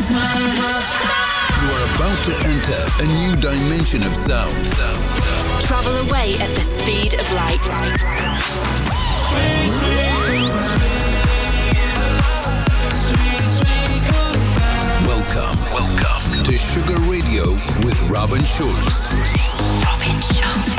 You are about to enter a new dimension of sound. Travel away at the speed of light. Welcome to Sugar Radio with Robin Schulz. Robin Schulz.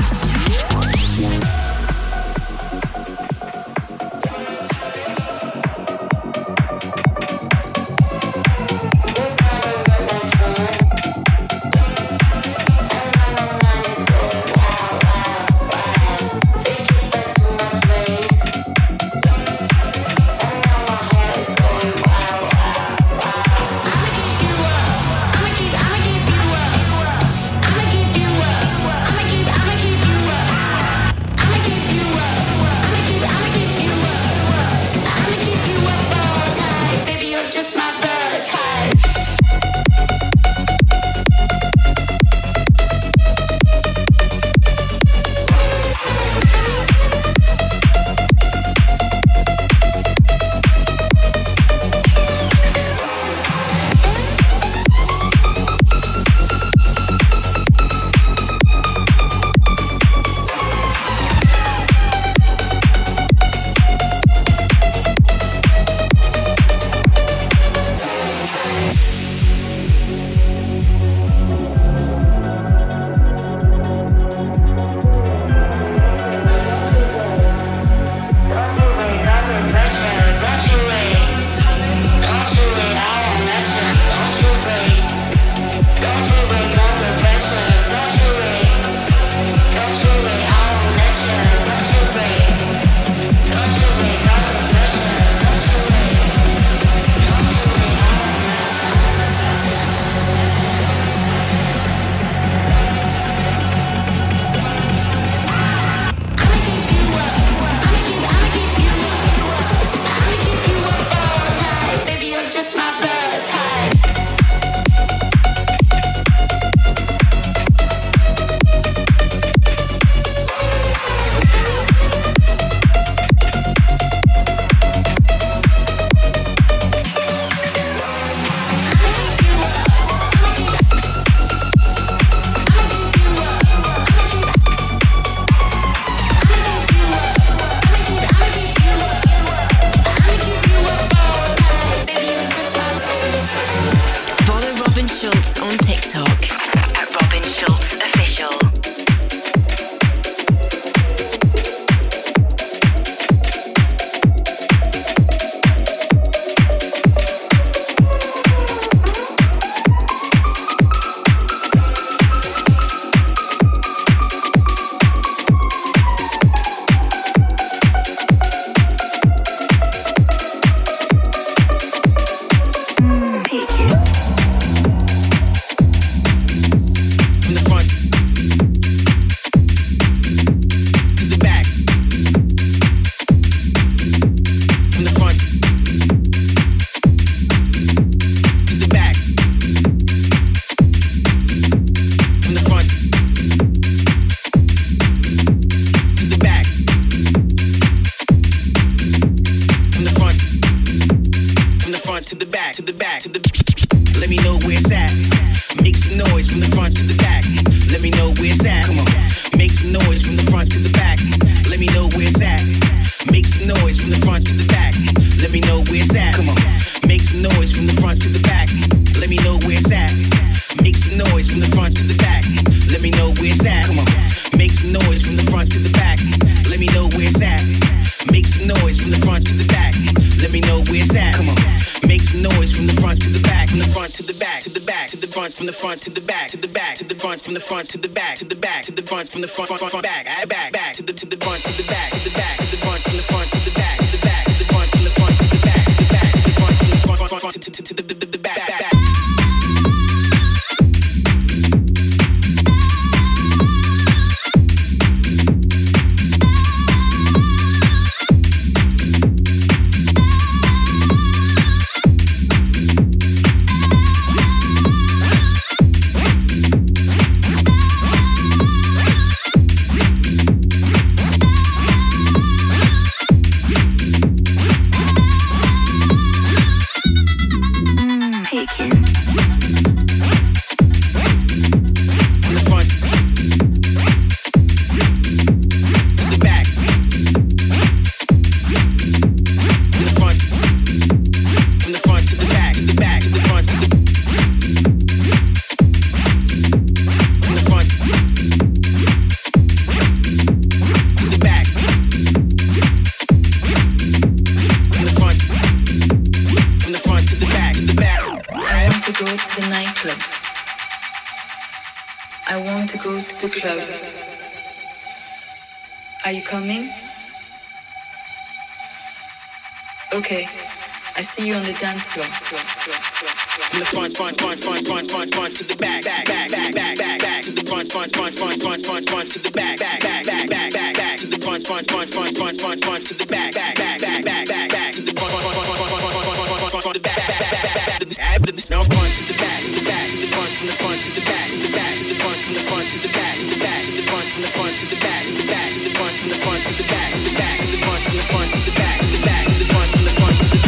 From the front to the back, to the back, to the front, from the front to the back, to the back, to the front, from the front, back, back, to the front, to the back, to the back, to the front, from the front to the back, to the back, to the front, from the front to the back, to the back, to the front, from the front to the back. go to the nightclub. I want to go to the club. Are you coming? Okay, I see you on the dance floor. From the front to the back to the front to the back to the front to the back to the front to the back to the now front to the back to the front to the front to the back to the front to the front to the back to the front to the front to the back to the front to the front to the back to the front to the front to the back to the front to the front to the back to the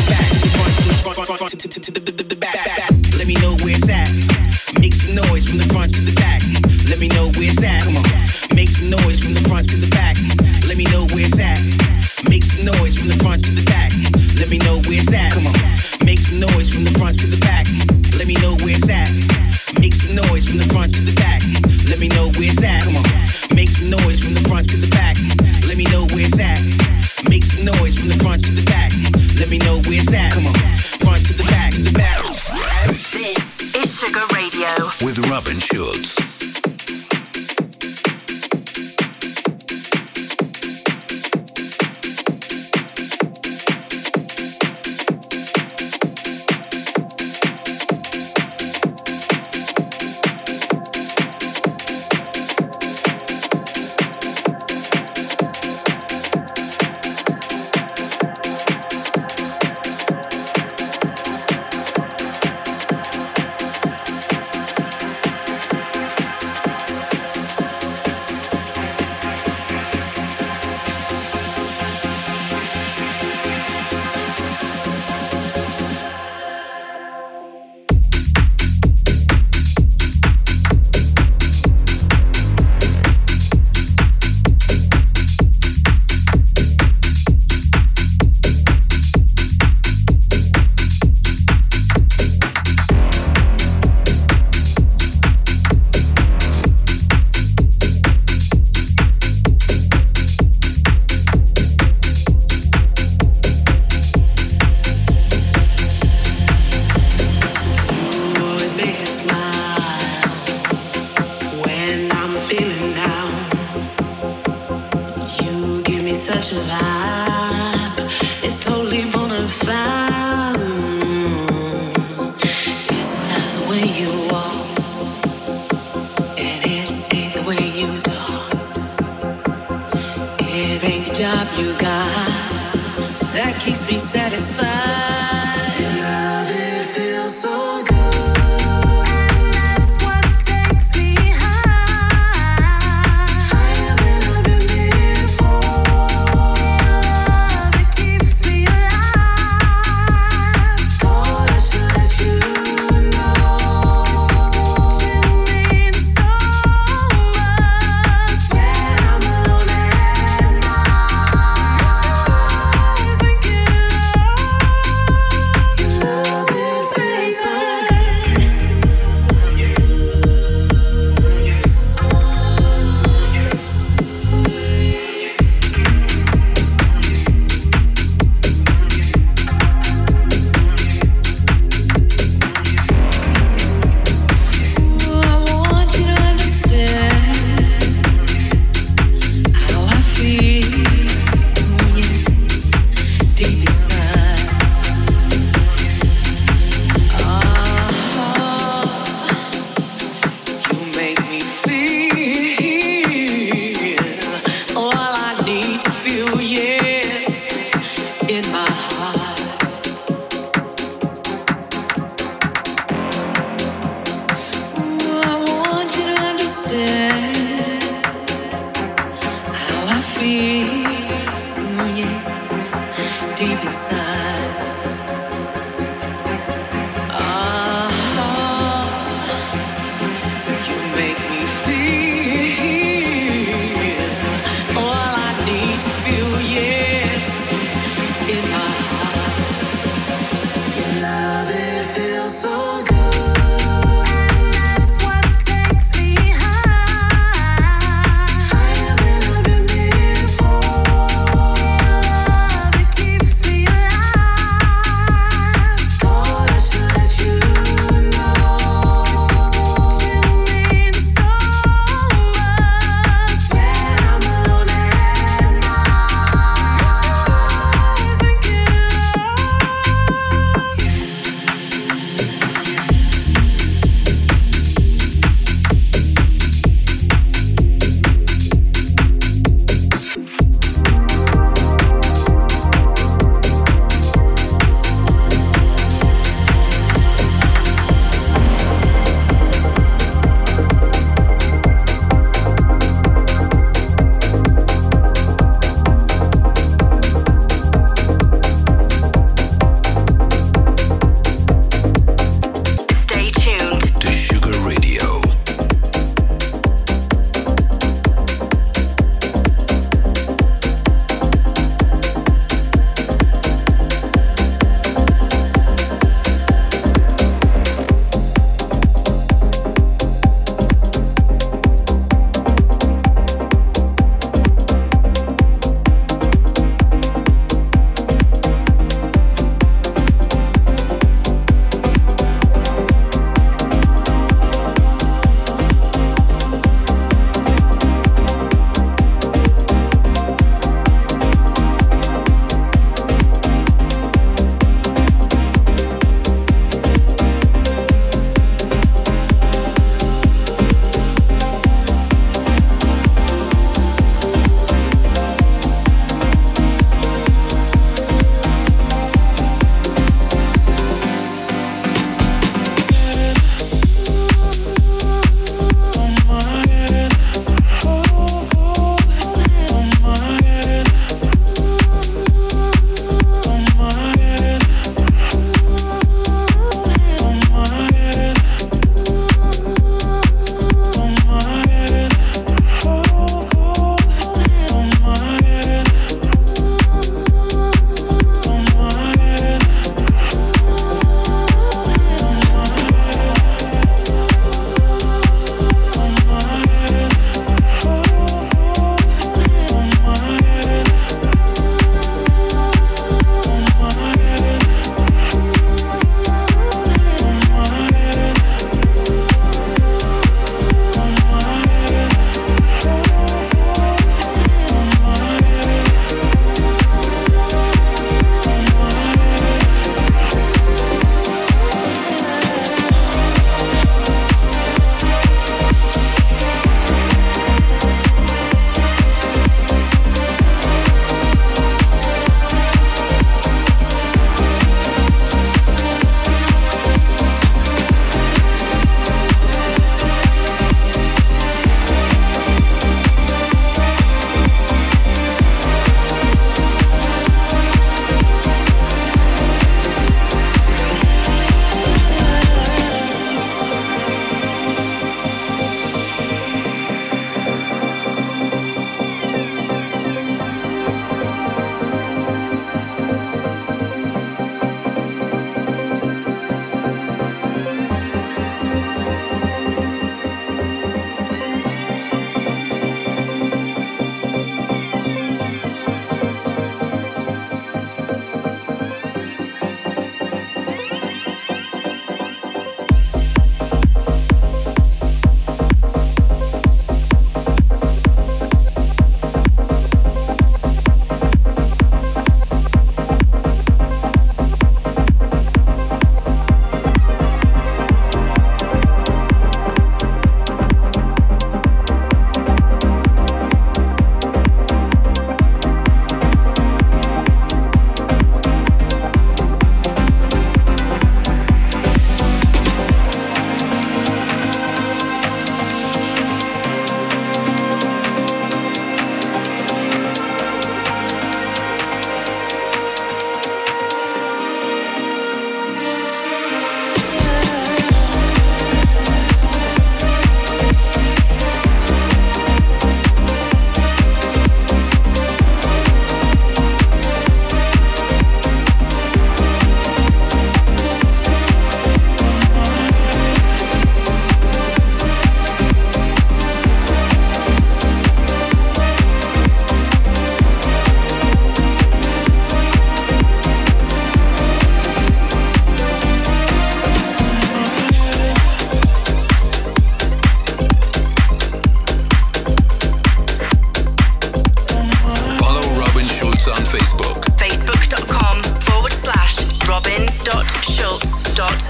front to the back. Let me know where it's at. Make some noise from the front to the back. Let me know where it's at. Come on. Make some noise from the front to the back. Let me know where it's at. Make some noise from the front to the back. Let me know where it's at. Come on. Make some noise from the front to the back. Let me know where it's at. Make some noise from the front to the back. Let me know where it's at. Come on. Make some noise from the front to the back. Let me know where it's at. Make some noise from the front to the back. Let me know where it's at. Come on. Front to the back, the back. This is Sugar Radio with Robin Schulz.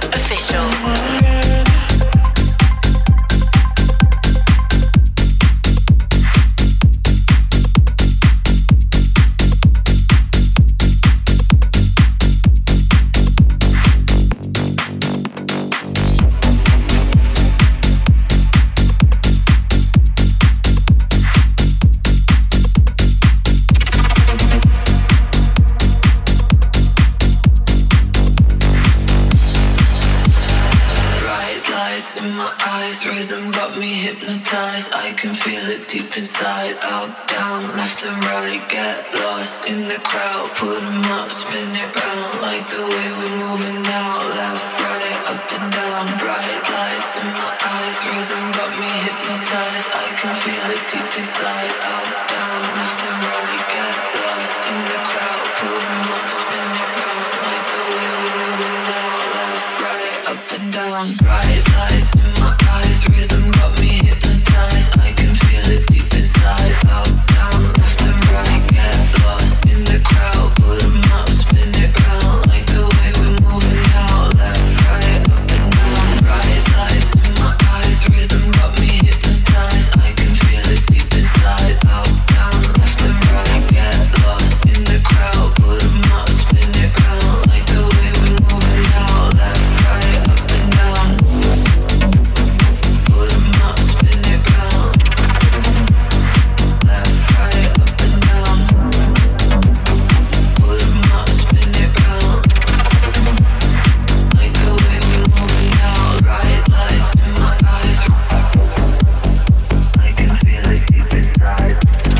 Official. I can feel it deep inside. Up, down, left and right. Get lost in the crowd. Put 'em up, spin it round. Like the way we're moving now. Left, right, up and down. Bright lights in my eyes. Rhythm got me hypnotized. I can feel it deep inside. Up, down, left and right. Get lost in the crowd. Put 'em up, spin it round. Like the way we're moving now. Left, right, up and down. Bright lights in my eyes. Rhythm got me hypnotized. I can feel it deep inside. Up, down, left and right. Get lost in the crowd. Put 'em up, spin it round. Like the way we're moving now. Left, right, up and down. Bright lights in my eyes. Rhythm got me hypnotized. I can feel it deep inside. Up, down, left and right. Get lost in the crowd. Put 'em up, spin it round. Like the way we're moving now. Left, right, up and down. Put 'em up, spin it round. Left, right, up and down. Put 'em up, spin it round. Like the way we're moving now. Bright lights in my eyes. I can feel it deep inside.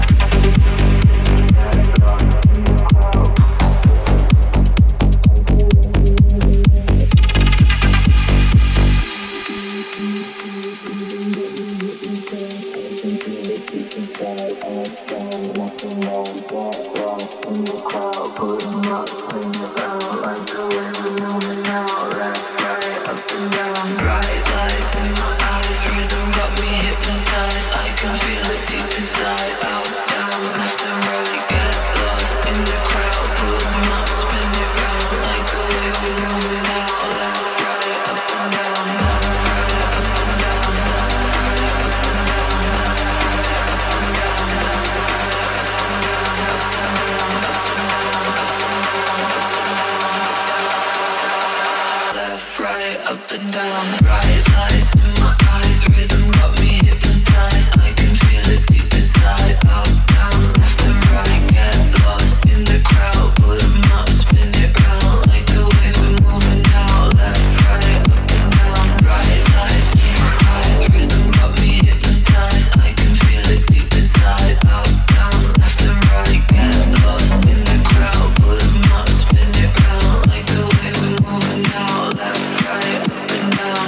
Up and down, bright lights in my eyes, rhythm got me hypnotized. I can feel it deep inside. Up, down, left and right. Get lost in the crowd. Put 'em up, spin it round. Like the way we're moving now. Left, right, up and down. Bright lights in my eyes, rhythm got me hypnotized. I can feel it deep inside. Up, down, left and right. Get lost in the crowd. Put 'em up, spin it round. Like the way we're moving now. Left, right, up and down.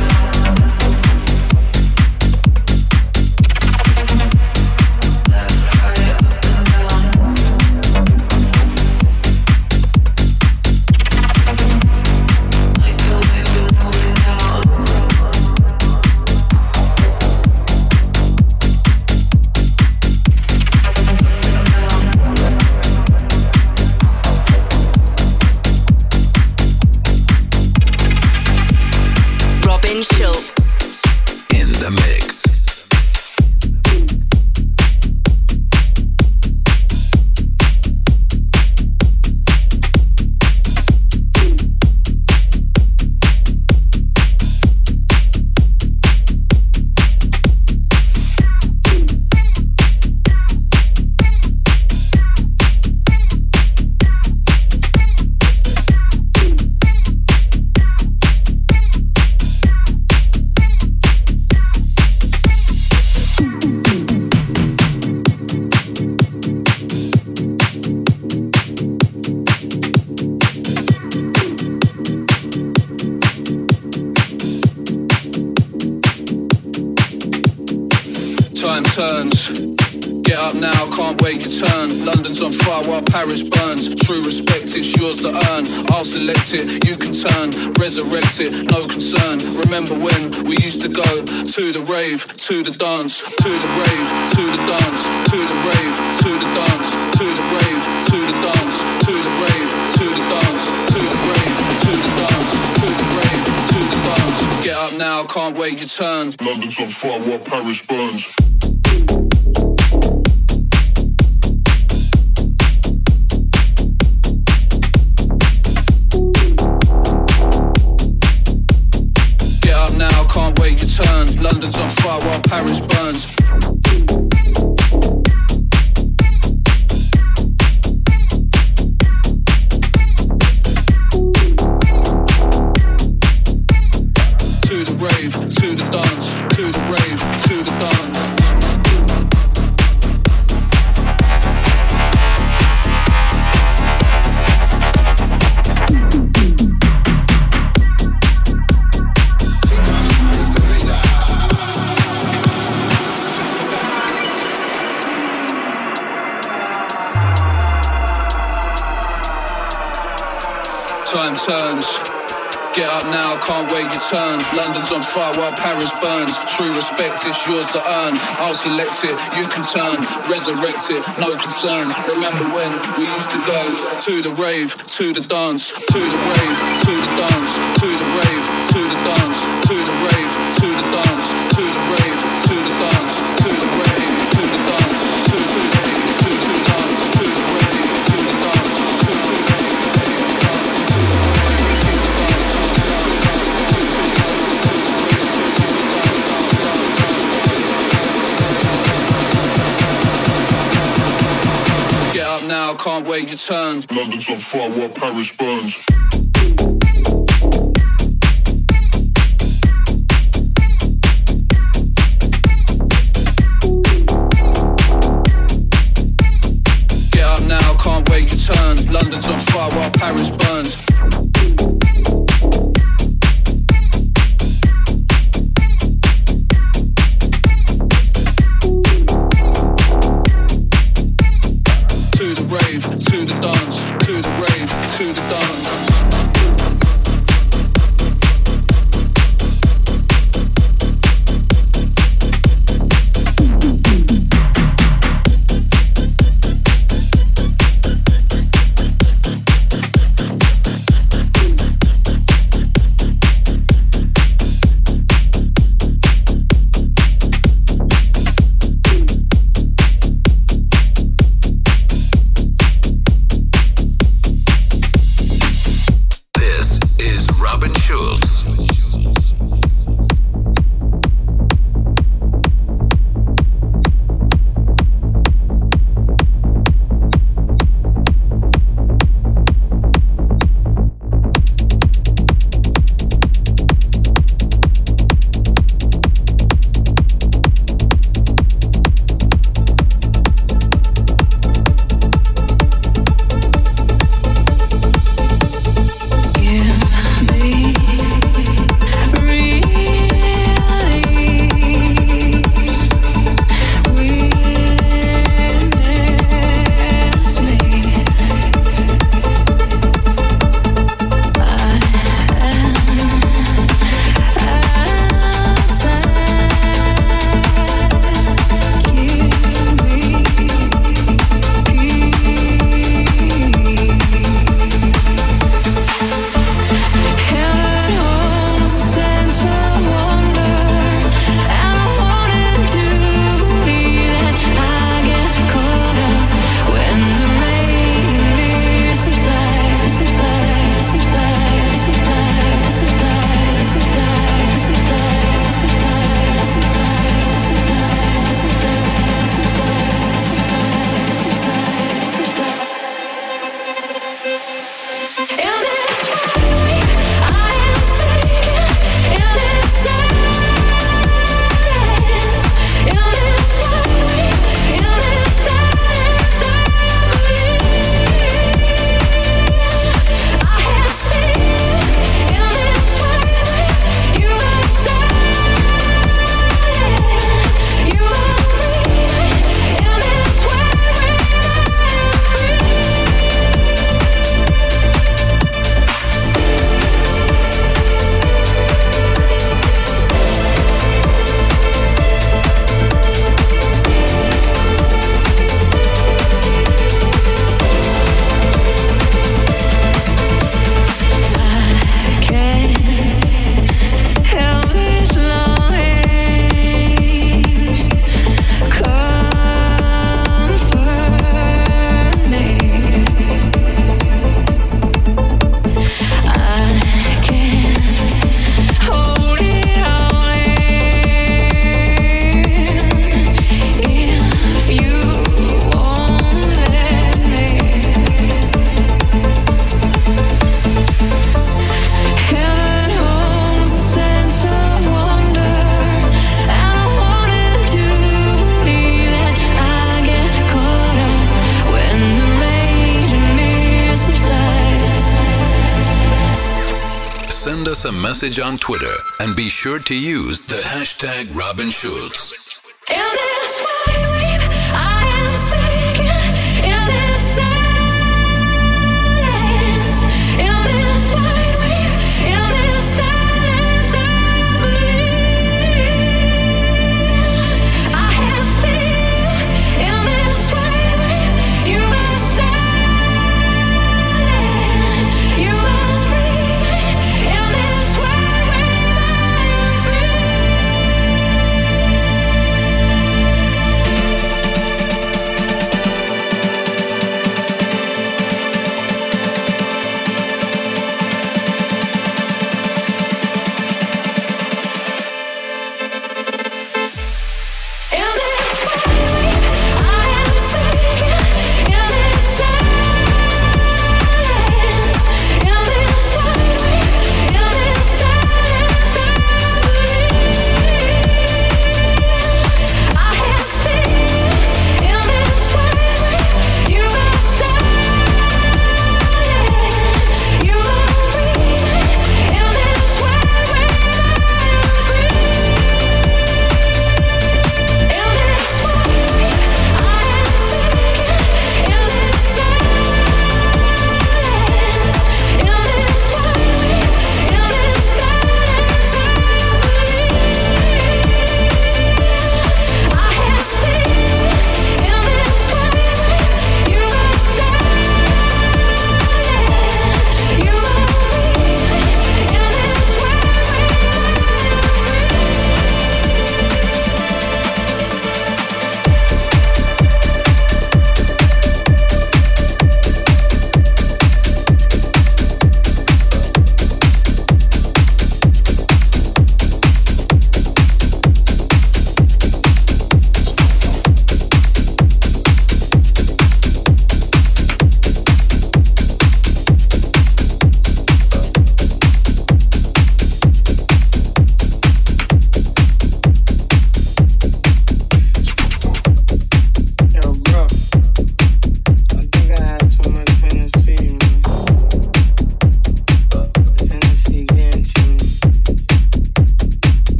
Left, right, up and down. Like the way we're moving now. Robin Schulz. In the mix. Time turns. Get up now, can't wait your turn. London's on fire while Paris burns. True respect, it's yours to earn. I'll select it, you can turn. Resurrect it, no concern. Remember when we used to go to the rave, to the dance, to the rave, to the dance, to the rave, to the dance, to the rave, to the dance, to the rave, to the dance, to the rave, to the dance, to the rave. up now, can't wait your turn. London's on fire while Paris burns. Get up now, can't wait your turn. London's on fire while Paris burns. To the rave, to the dance, to the rave, to the dance. Time turns. Get up now, can't wait your turn. London's on fire while Paris burns. True respect, it's yours to earn. I'll select it, you can turn. Resurrect it, no concern. Remember when we used to go to the rave, to the dance, to the rave, to the dance, to the rave, to the dance, to the rave, to the dance, to the rave, to the dance, to the rave, to the dance, to the rave, to the dance, to the rave, to the dance, to the rave. Now, can't wait your turn. London's on fire while Paris burns. Get up now, can't wait your turn. London's on fire while Paris burns. To the rave, to the dance, to the rave, to the dance. You, me. send us a message on Twitter and be sure to use the hashtag Robin Schulz.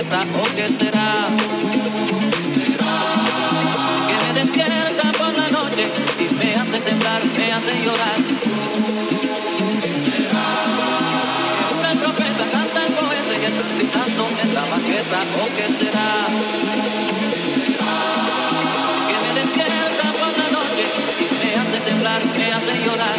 cabeza o qué será. Que me despierta por la noche y me hace temblar, me hace llorar. Una trompeta canta el poeta y estoy gritando en la banqueta o qué será. Que me despierta por la noche y me hace temblar, me hace llorar.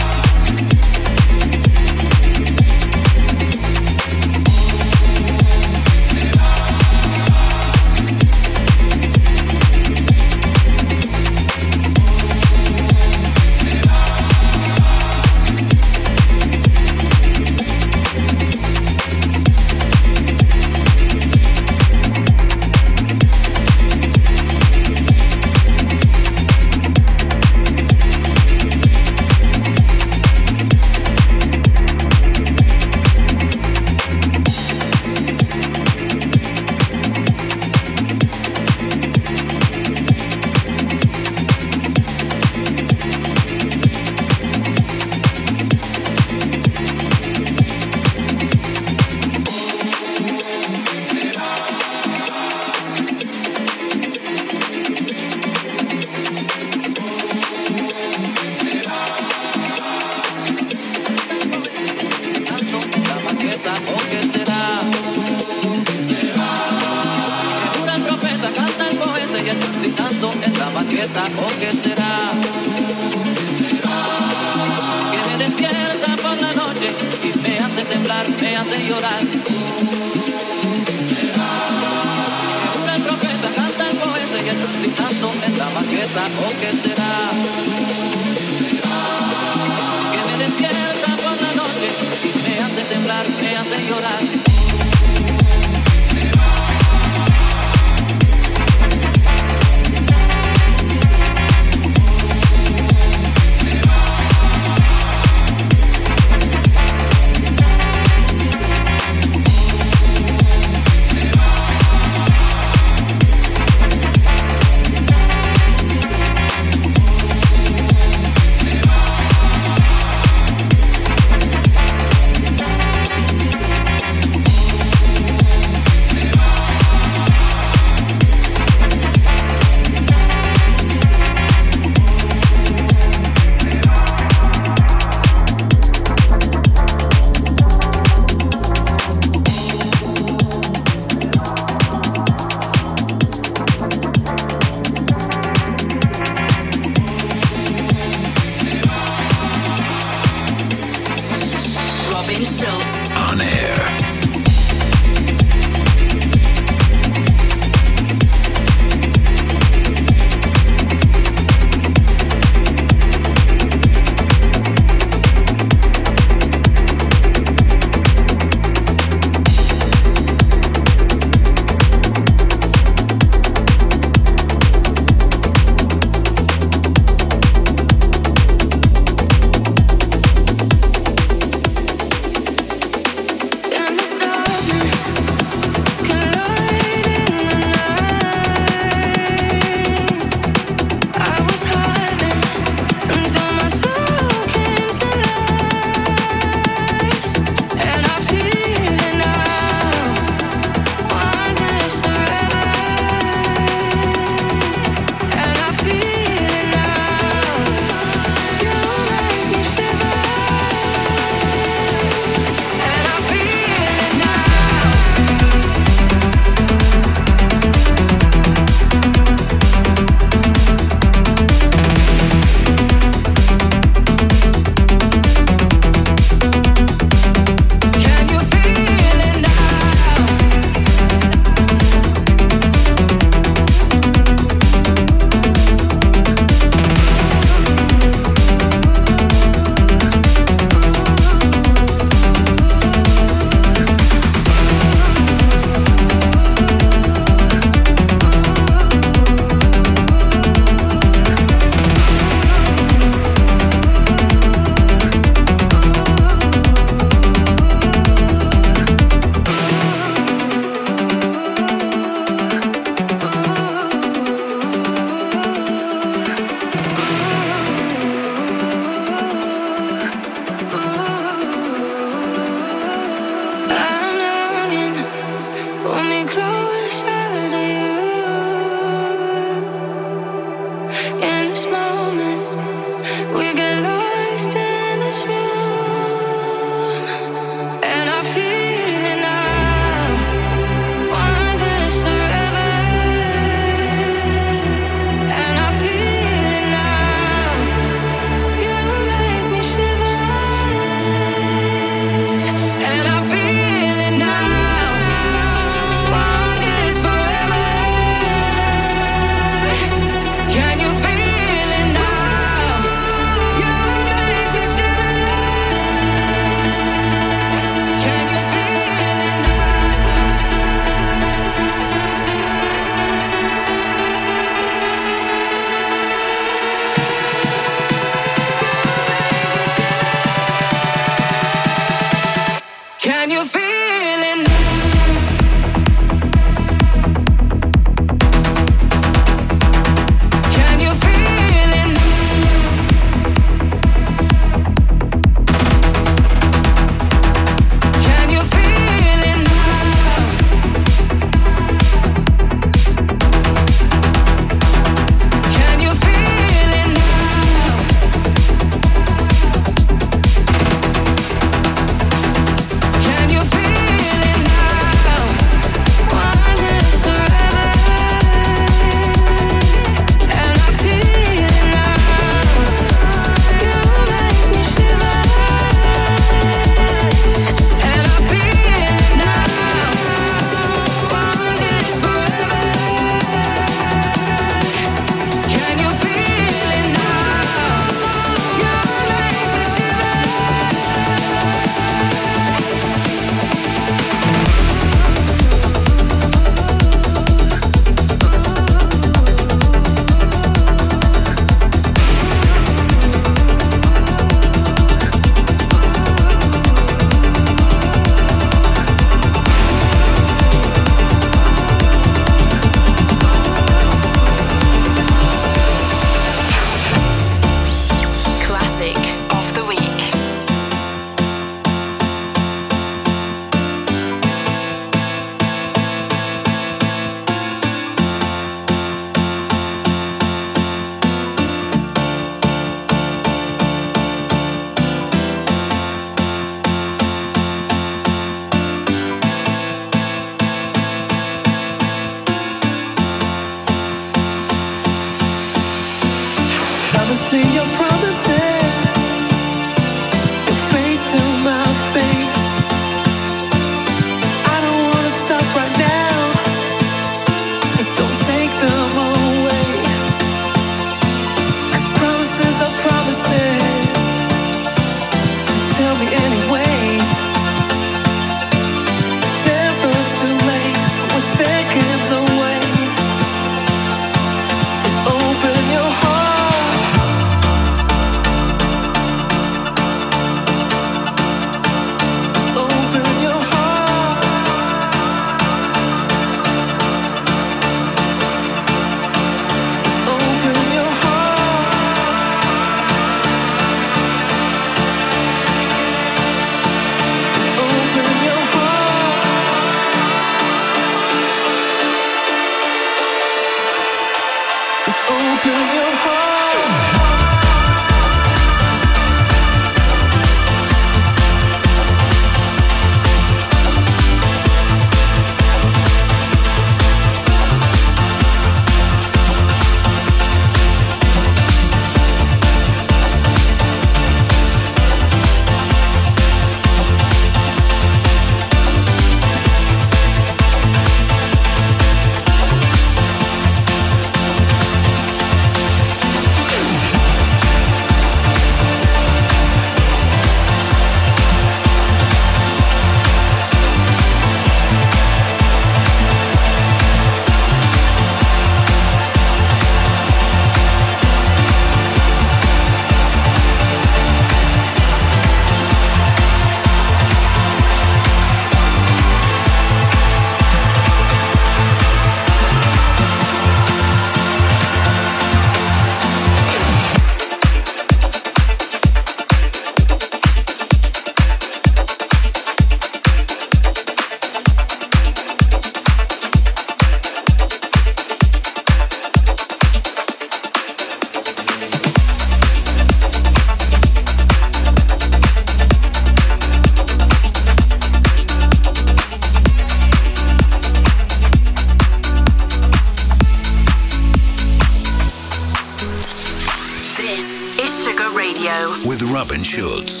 Radio with Robin Schulz.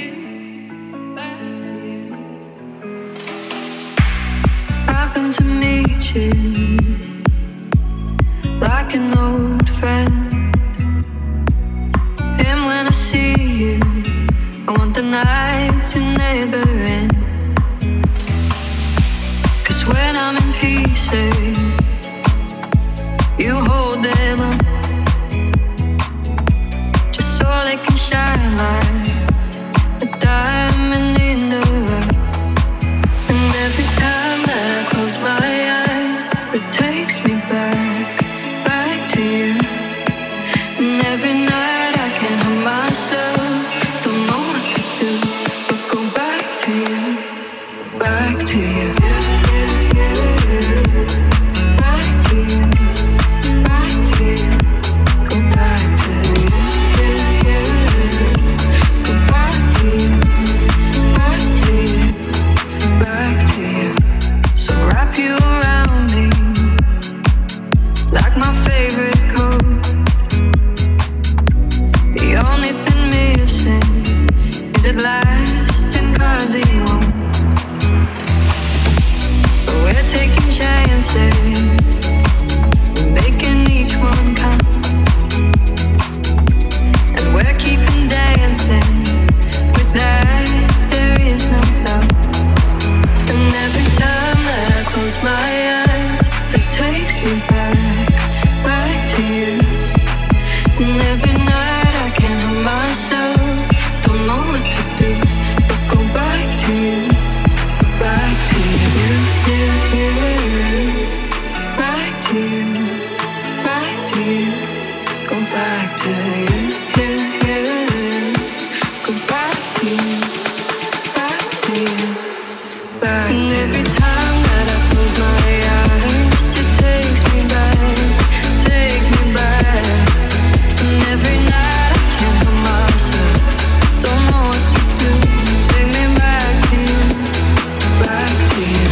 I've come to meet you like an old friend, and when I see you, I want the night to never end. 'Cause when I'm in pieces, you hold them up just so they can shine like a diamond in the rough. And every time that I close my eyes, it takes me back to you. And every night I can't help myself, don't know what to do, but go back to you, back to you. Back to you, back to you, go back to you. Go back to you, back to you, back to you. So wrap you around me like my favorite coat. The only thing missing is it lasting, 'cause it won't. But we're taking chances, making each one count, and we're keeping dancing. With that, there is no doubt. And every time that I close my eyes, it takes me back to you. And every night I can't help myself, don't know what to do, but go back to you, back to you, back to you, back to you, go back to you, go back to you, back to you, back to you. And every time that I close my eyes, it takes me back, take me back. And every night I can't help myself, don't know what to do, take me back to you, back to you,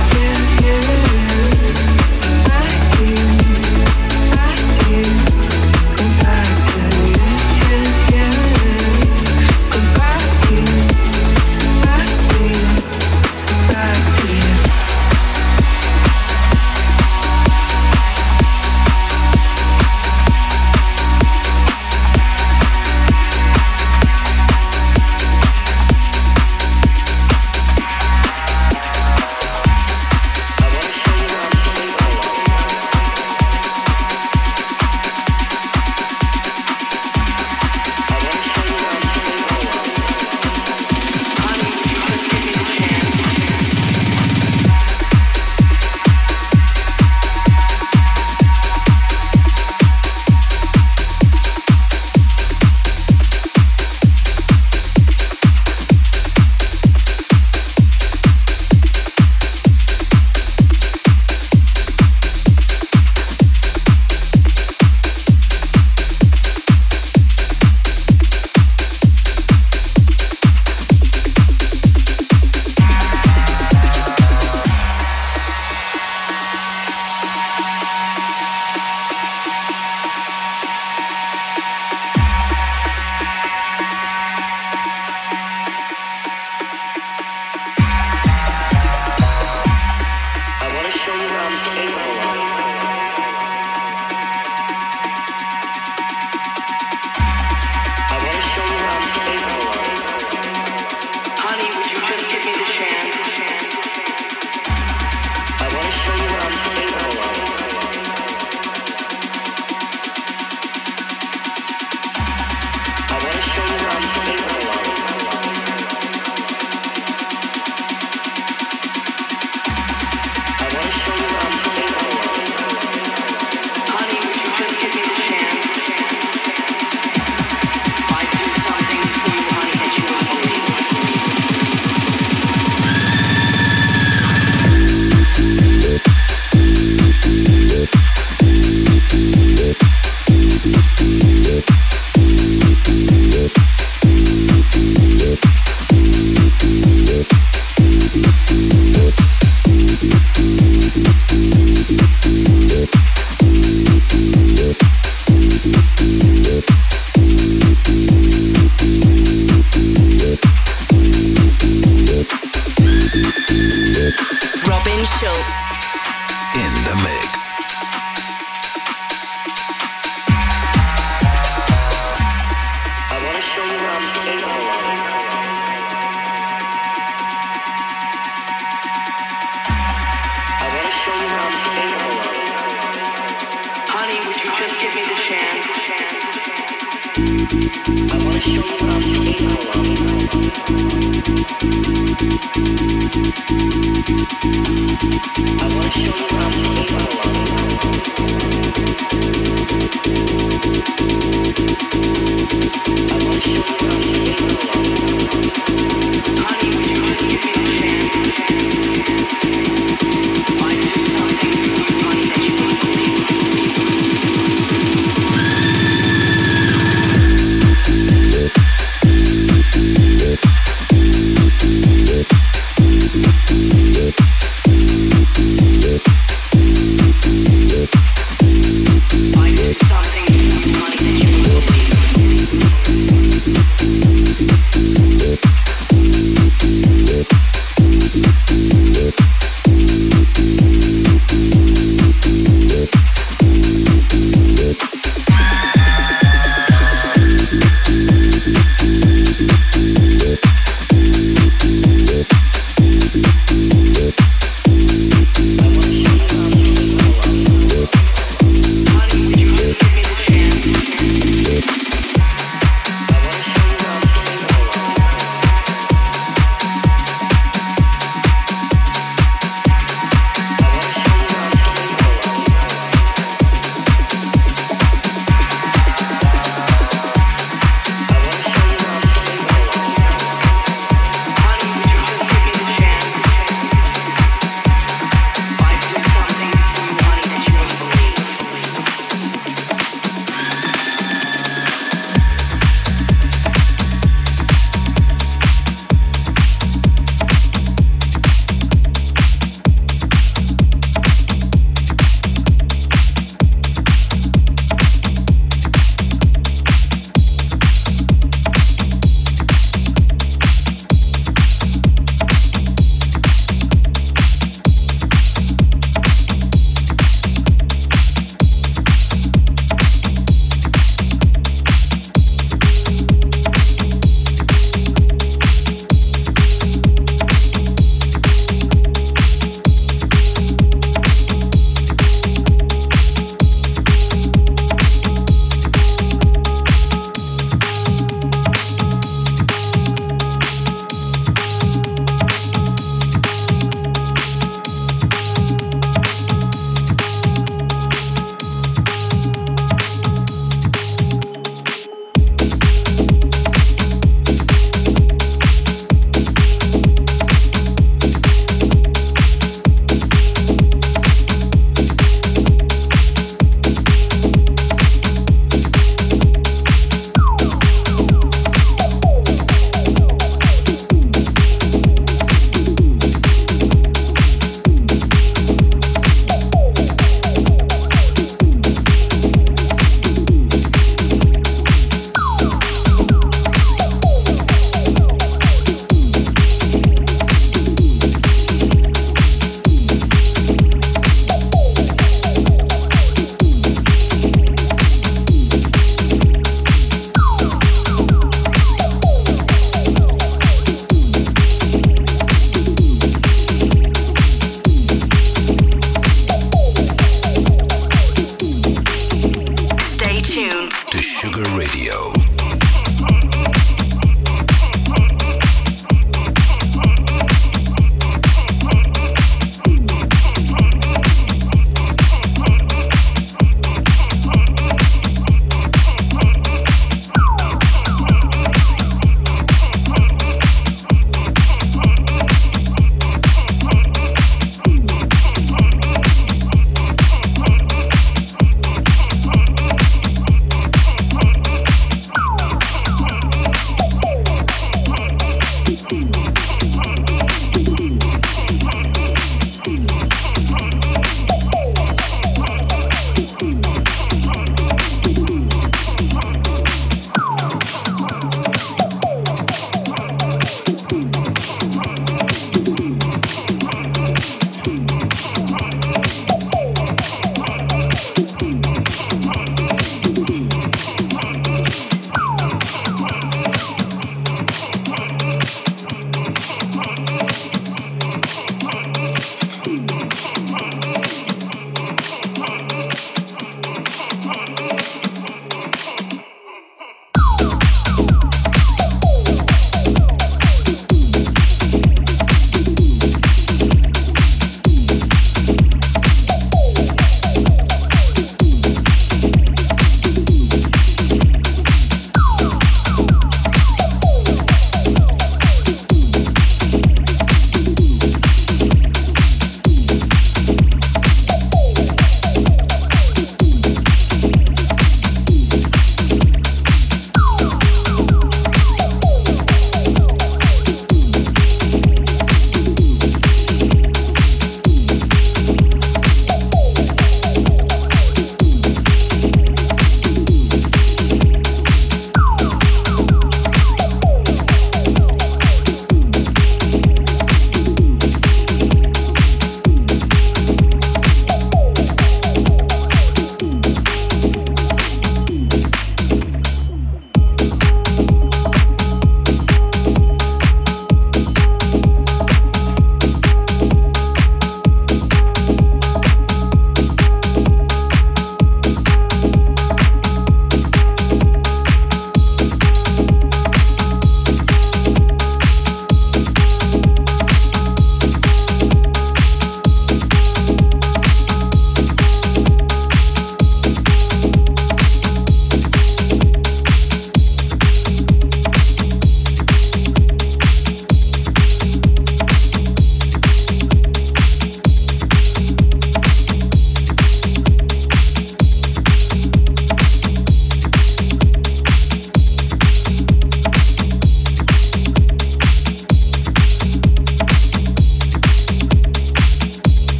back to you, back to you, go back to you, go back to you, back to you, back to you.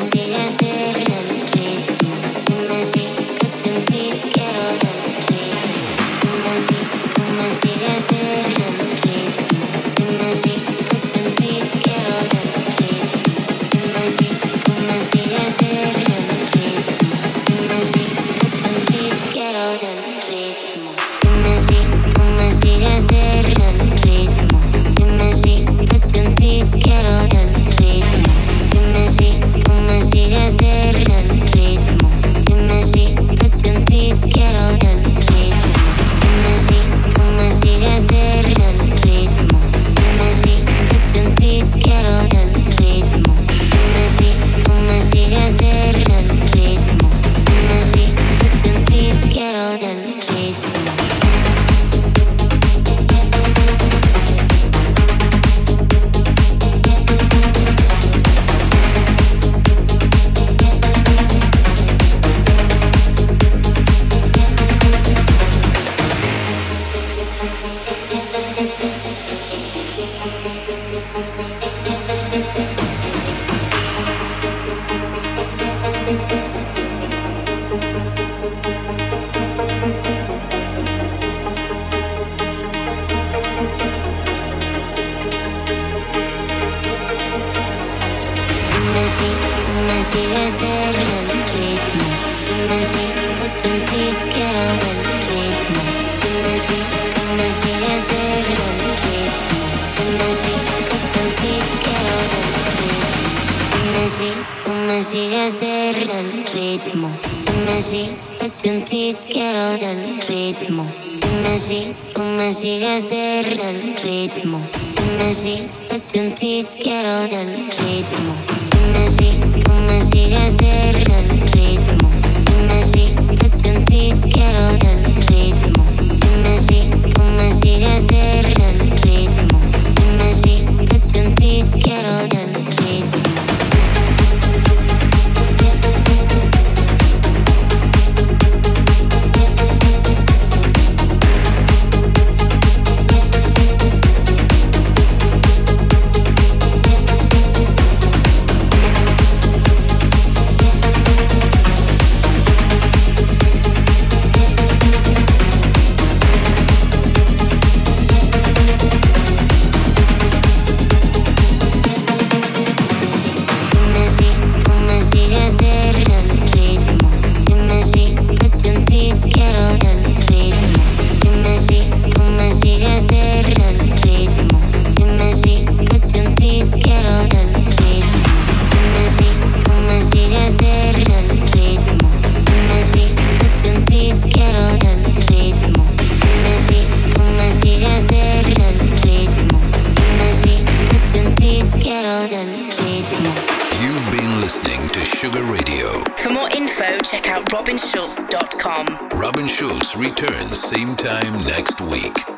You've been listening to Sugar Radio. For more info, check out robinschultz.com. Robin Schultz returns same time next week.